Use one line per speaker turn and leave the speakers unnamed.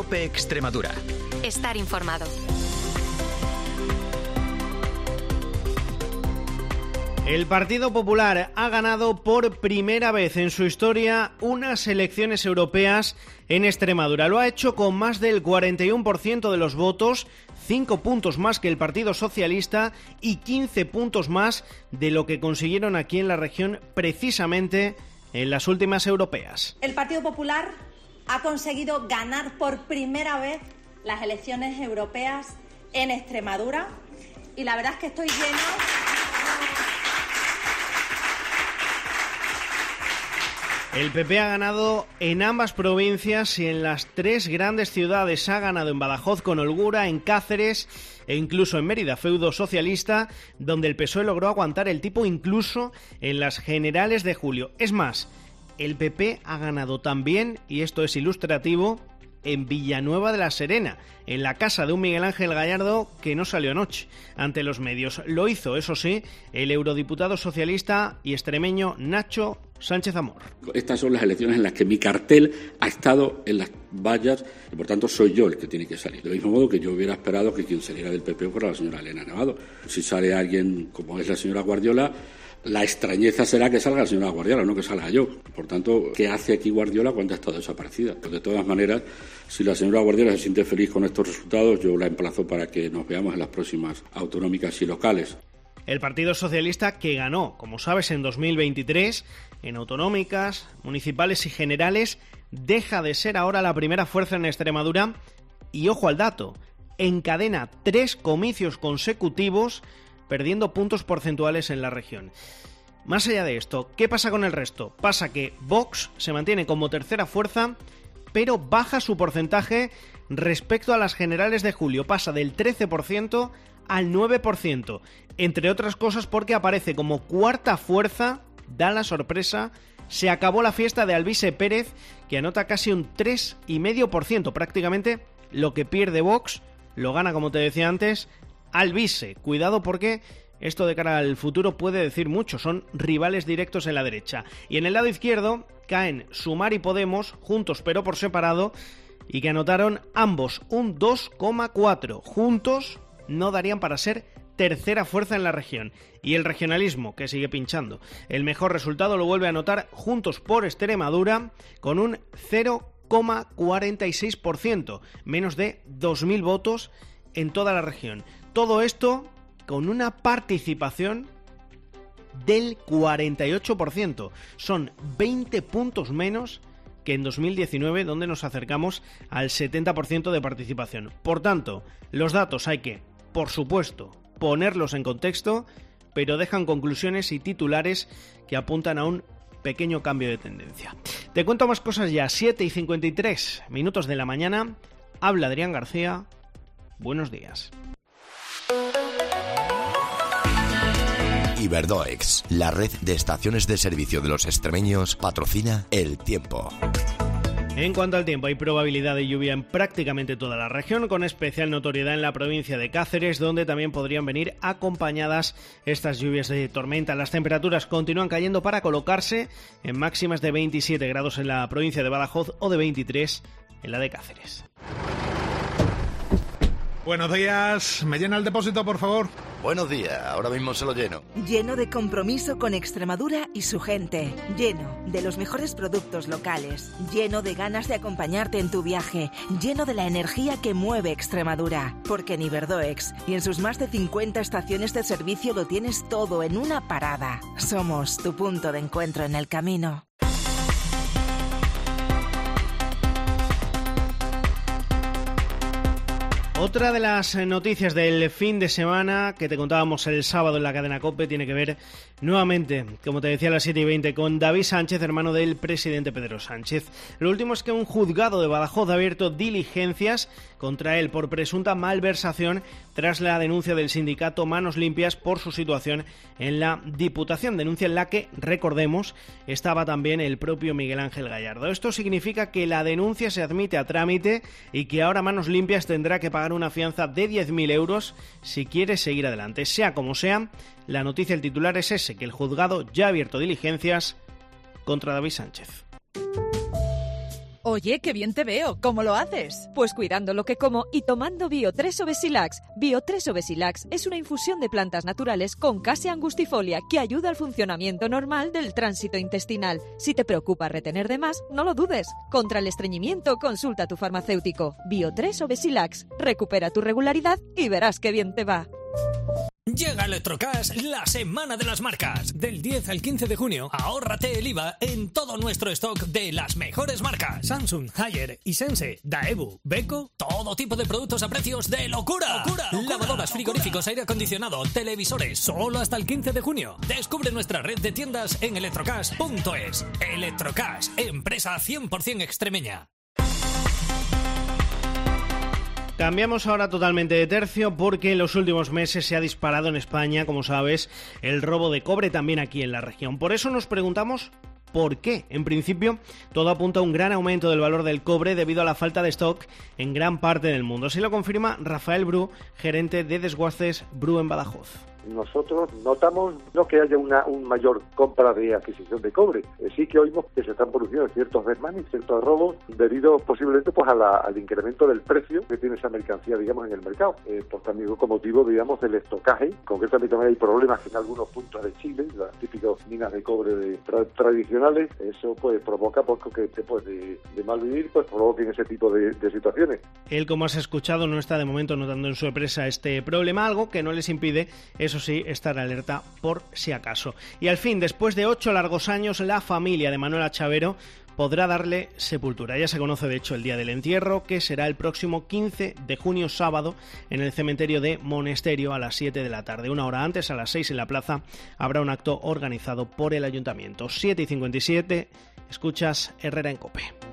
COPE Extremadura.
Estar informado.
El Partido Popular ha ganado por primera vez en su historia unas elecciones europeas en Extremadura. Lo ha hecho con más del 41% de los votos, 5 puntos más que el Partido Socialista y 15 puntos más de lo que consiguieron aquí en la región precisamente en las últimas europeas.
El Partido Popular ha conseguido ganar por primera vez las elecciones europeas en Extremadura y la verdad es que estoy lleno.
El PP ha ganado en ambas provincias y en las 3 grandes ciudades. Ha ganado en Badajoz con holgura, en Cáceres e incluso en Mérida, feudo socialista, donde el PSOE logró aguantar el tipo incluso en las generales de julio. Es más, el PP ha ganado también, y esto es ilustrativo, en Villanueva de la Serena, en la casa de un Miguel Ángel Gallardo que no salió anoche ante los medios. Lo hizo, eso sí, el eurodiputado socialista y extremeño Nacho Sánchez Amor.
Estas son las elecciones en las que mi cartel ha estado en las vallas y por tanto soy yo el que tiene que salir. Del mismo modo que yo hubiera esperado que quien saliera del PP fuera la señora Elena Nevado. Si sale alguien como es la señora Guardiola, la extrañeza será que salga la señora Guardiola, no que salga yo. Por tanto, ¿qué hace aquí Guardiola cuando ha estado desaparecida? Pues de todas maneras, si la señora Guardiola se siente feliz con estos resultados, yo la emplazo para que nos veamos en las próximas autonómicas y locales.
El Partido Socialista, que ganó, como sabes, en 2023, en autonómicas, municipales y generales, deja de ser ahora la primera fuerza en Extremadura y, ojo al dato, encadena 3 comicios consecutivos perdiendo puntos porcentuales en la región. Más allá de esto, ¿qué pasa con el resto? Pasa que Vox se mantiene como tercera fuerza, pero baja su porcentaje respecto a las generales de julio. Pasa del 13% al 9%, entre otras cosas porque aparece como cuarta fuerza, da la sorpresa, se acabó la fiesta de Alvise Pérez, que anota casi un 3,5%, prácticamente lo que pierde Vox, lo gana, como te decía antes, Alvise. Cuidado porque esto de cara al futuro puede decir mucho, son rivales directos en la derecha. Y en el lado izquierdo caen Sumar y Podemos, juntos pero por separado, y que anotaron ambos un 2,4. Juntos no darían para ser tercera fuerza en la región. Y el regionalismo, que sigue pinchando. El mejor resultado lo vuelve a anotar Juntos por Extremadura, con un 0,46%, menos de 2.000 votos en toda la región. Todo esto con una participación del 48%. Son 20 puntos menos que en 2019, donde nos acercamos al 70% de participación. Por tanto, los datos hay que, por supuesto, ponerlos en contexto, pero dejan conclusiones y titulares que apuntan a un pequeño cambio de tendencia. Te cuento más cosas ya, 7:53 de la mañana. Habla Adrián García. Buenos días.
Iberdoex, la red de estaciones de servicio de los extremeños, patrocina El Tiempo.
En cuanto al tiempo, hay probabilidad de lluvia en prácticamente toda la región, con especial notoriedad en la provincia de Cáceres, donde también podrían venir acompañadas estas lluvias de tormenta. Las temperaturas continúan cayendo para colocarse en máximas de 27 grados en la provincia de Badajoz o de 23 en la de Cáceres.
Buenos días, ¿me llena el depósito, por favor?
Buenos días, ahora mismo se lo lleno.
Lleno de compromiso con Extremadura y su gente. Lleno de los mejores productos locales. Lleno de ganas de acompañarte en tu viaje. Lleno de la energía que mueve Extremadura. Porque en Iberdoex y en sus más de 50 estaciones de servicio lo tienes todo en una parada. Somos tu punto de encuentro en el camino.
Otra de las noticias del fin de semana que te contábamos el sábado en la cadena COPE tiene que ver nuevamente, como te decía a las 7:20, con David Sánchez, hermano del presidente Pedro Sánchez. Lo último es que un juzgado de Badajoz ha abierto diligencias contra él por presunta malversación tras la denuncia del sindicato Manos Limpias por su situación en la Diputación, denuncia en la que, recordemos, estaba también el propio Miguel Ángel Gallardo. Esto significa que la denuncia se admite a trámite y que ahora Manos Limpias tendrá que pagar una fianza de 10.000 euros si quiere seguir adelante. Sea como sea, la noticia, el titular es ese, que el juzgado ya ha abierto diligencias contra David Sánchez.
Oye, qué bien te veo. ¿Cómo lo haces?
Pues cuidando lo que como y tomando Bio3 Obesilax. Bio3 Obesilax es una infusión de plantas naturales con Cassia angustifolia que ayuda al funcionamiento normal del tránsito intestinal. Si te preocupa retener de más, no lo dudes. Contra el estreñimiento, consulta a tu farmacéutico. Bio3 Obesilax. Recupera tu regularidad y verás qué bien te va.
Llega Electrocash, la semana de las marcas. Del 10 al 15 de junio, ahórrate el IVA en todo nuestro stock de las mejores marcas. Samsung, Haier, Hisense, Daewoo, Beko, todo tipo de productos a precios de locura. Lavadoras, frigoríficos, aire acondicionado, televisores, solo hasta el 15 de junio. Descubre nuestra red de tiendas en electrocash.es. Electrocash, empresa 100% extremeña.
Cambiamos ahora totalmente de tercio porque en los últimos meses se ha disparado en España, como sabes, el robo de cobre también aquí en la región. Por eso nos preguntamos ¿por qué? En principio, todo apunta a un gran aumento del valor del cobre debido a la falta de stock en gran parte del mundo. Así lo confirma Rafael Bru, gerente de Desguaces Bru en Badajoz.
Nosotros notamos no que haya una mayor compra de adquisición de cobre, sí que oímos que se están produciendo ciertos desmanes, ciertos robos, debido posiblemente pues al incremento del precio que tiene esa mercancía, digamos, en el mercado. Pues también con motivo, digamos, del estocaje. Concretamente también hay problemas en algunos puntos de Chile, las típicas minas de cobre tradicionales. Eso pues provoca pues, que después de malvivir, pues provoquen ese tipo de situaciones.
Él, como has escuchado, no está de momento notando en su empresa este problema, algo que no les impide, eso sí, estar alerta por si acaso. Y al fin, después de 8 largos años, la familia de Manuela Chavero podrá darle sepultura. Ya se conoce, de hecho, el día del entierro, que será el próximo 15 de junio, sábado, en el cementerio de Monesterio a las 7 de la tarde. Una hora antes, a las 6 en la plaza, habrá un acto organizado por el ayuntamiento. 7:57, escuchas Herrera en COPE.